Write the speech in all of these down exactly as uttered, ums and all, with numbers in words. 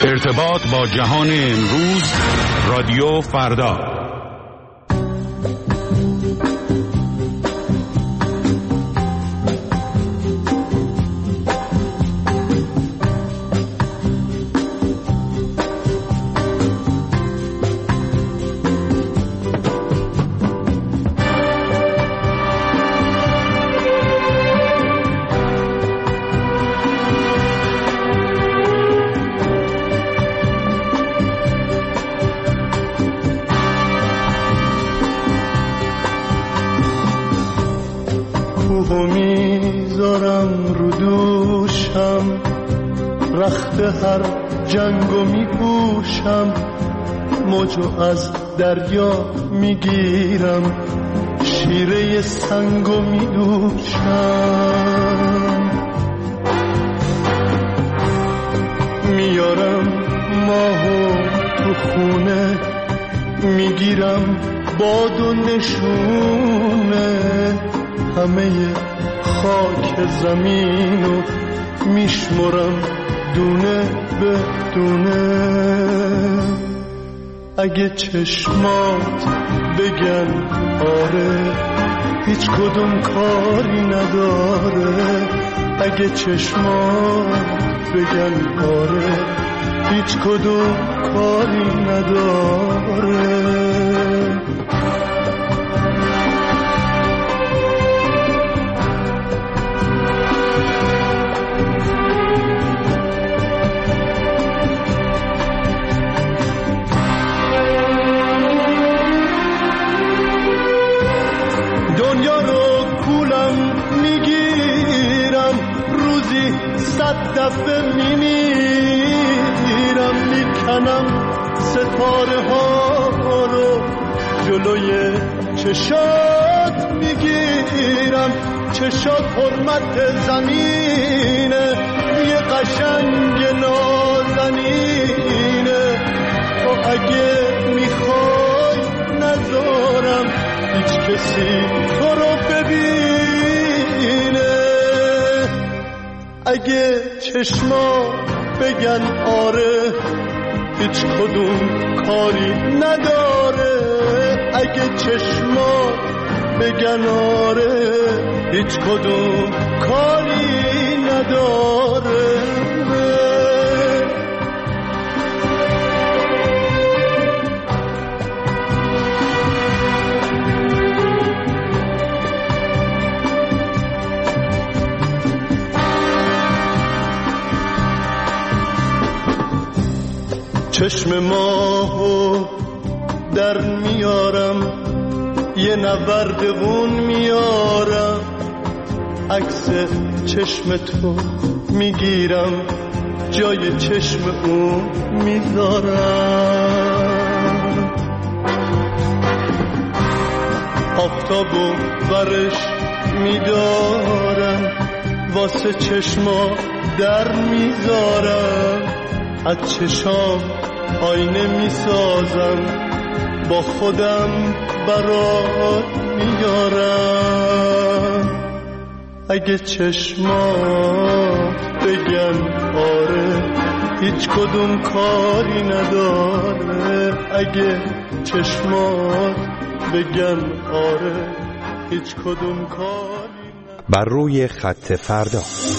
ارتباط با جهان امروز، رادیو فردا. هر جنگو می پوشم، موجو از دریا می گیرم، شیره سنگو می دوشم، میارم ماهو تو خونه، میگیرم باد و نشونه، همه خاک زمینو میشمرم دونه به دونه. اگه چشمات بگن آره، هیچ کدوم کاری نداره. اگه چشمات بگن آره، هیچ کدوم کاری نداره. صد دفعه میمیرم، میکنم ستاره ها رو جلوی چشات میگیرم. چشات حرمت زمینه، یه قشنگ نازنینه. تو اگه میخوای نذارم هیچ کسی تو رو ببینه. اگه چشما بگن آره، هیچ کدوم کاری نداره. اگه چشما بگن آره، هیچ کدوم کاری نداره. چشم ماهو در میارم، یه نوردون میارم، عکس چشم تو میگیرم، جای چشم اون میذارم. آفتابو برش میدارم، واسه چشما در میذارم. از چشام آینه میسازم، با خودم برات میارم. اگه چشمات بگن آره، هیچ کدوم کاری نداره. اگه چشمات بگن آره، هیچ کدوم کاری نداره. بر روی خط فردا.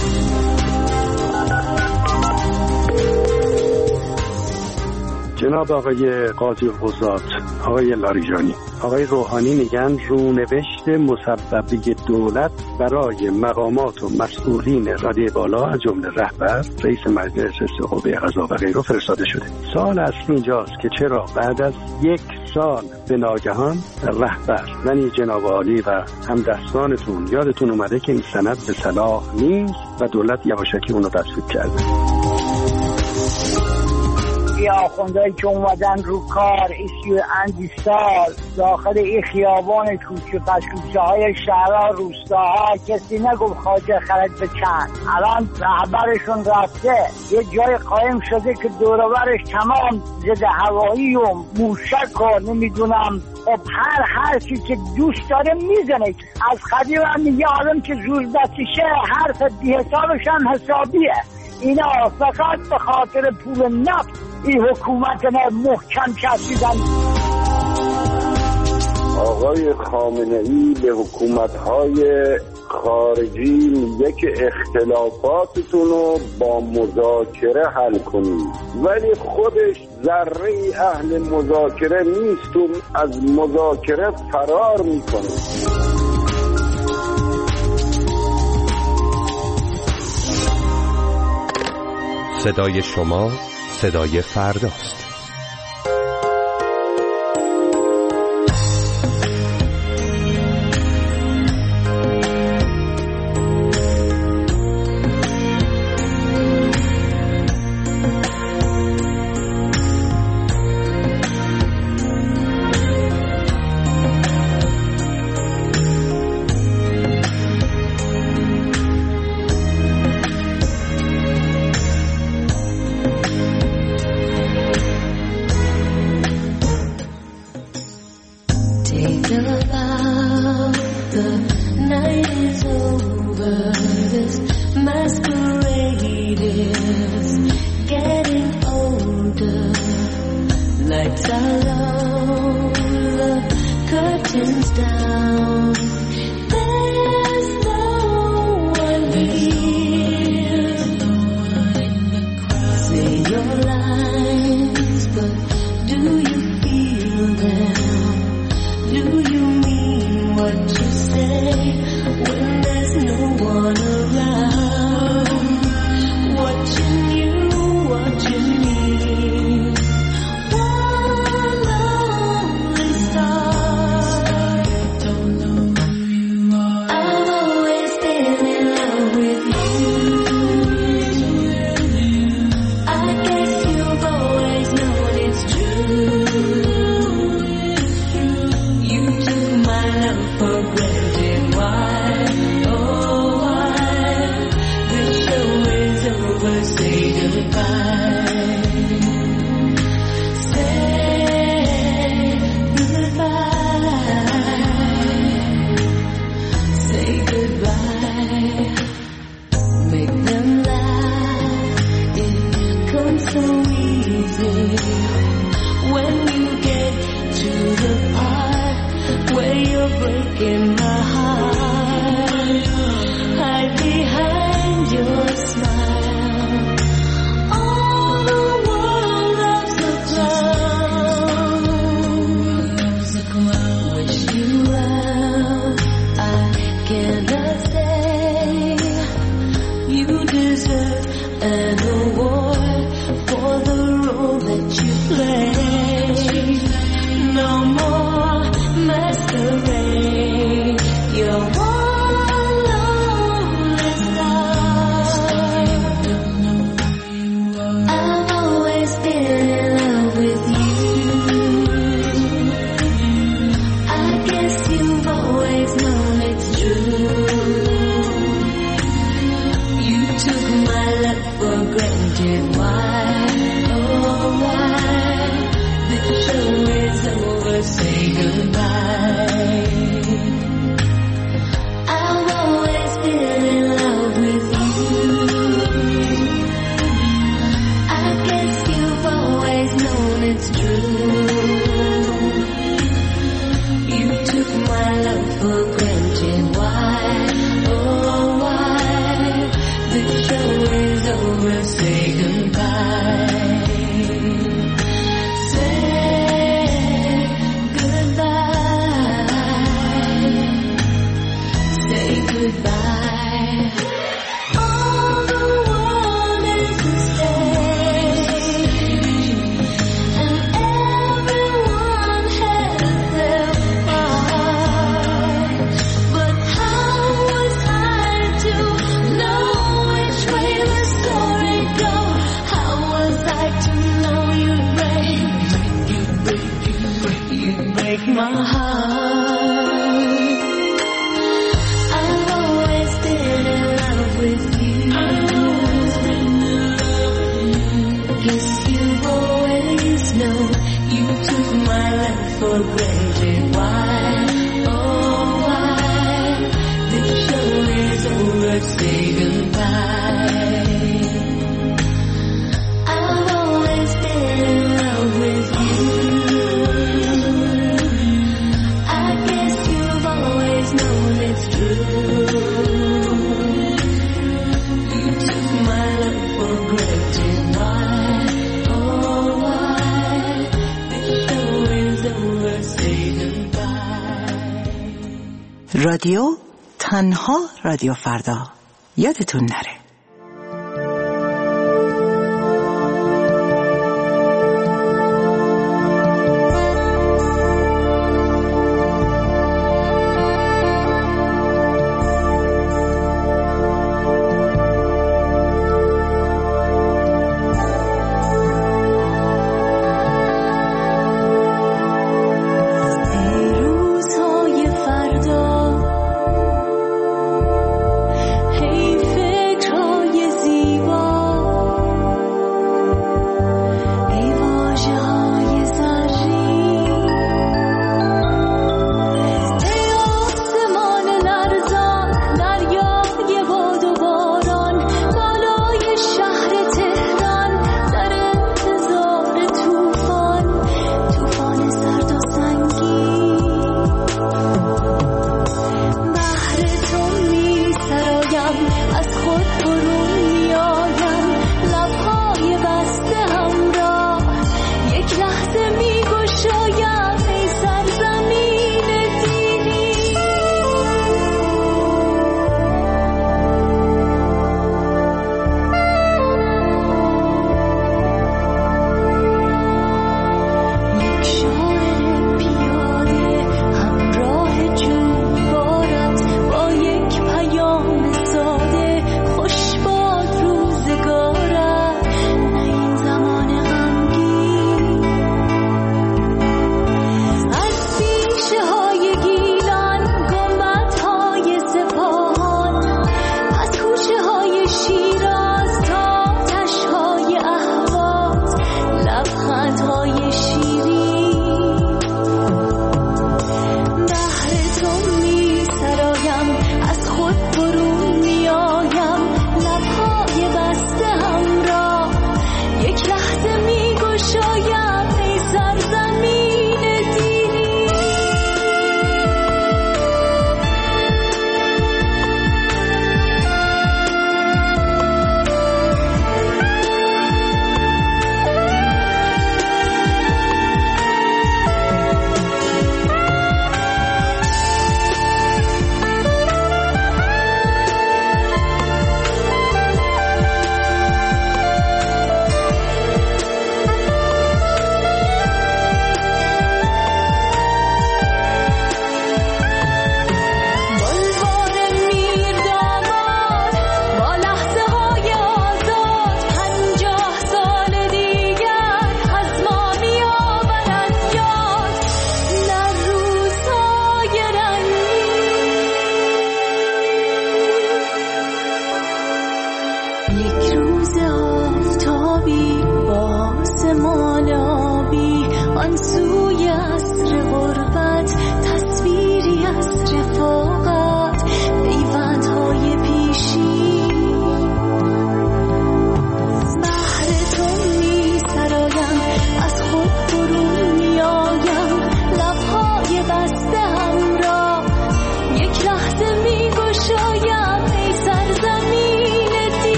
جناب آقای قاضی القضات، آقای لاریجانی، آقای روحانی میگن رونوشت مسببی دولت برای مقامات و مسئولین رده بالا از جمله رهبر، رئیس مجلس، قوه قضا و غیره فرستاده شده. سوال اصلی اینجاست که چرا بعد از یک سال به ناگهان رهبر یعنی جناب عالی و همدستانتون یادتون اومده که این سند به صلاح نیست و دولت یواشکی اونو تصویب کرده. ای آخوندهایی که اومدن رو کار ایسی اندی سال داخل ای خیابان کوچه پس کوچه های شهرها روستاها کسی نگفت خواجه خرج به چند. الان رهبرشون رفته یه جای قایم شده که دورورش تمام ضد هوایی و موشک و نمیدونم خب هر حرفی که دوست داره میزنه. از قدیم هم میگه آدم که زور دستیشه حرف بی حسابش هم حسابیه. اینا فقط به خاطر پول نفت این حکومت ما محکم کشیدن. آقای خامنه‌ای به حکومت‌های خارجی میگه که اختلافاتتون رو با مذاکره حل کنید، ولی خودش ذره اهل مذاکره نیست و از مذاکره فرار میکنه. صدای شما صدای فرداست. Say goodbye. رادیو، تنها رادیو فردا. یادتون نره.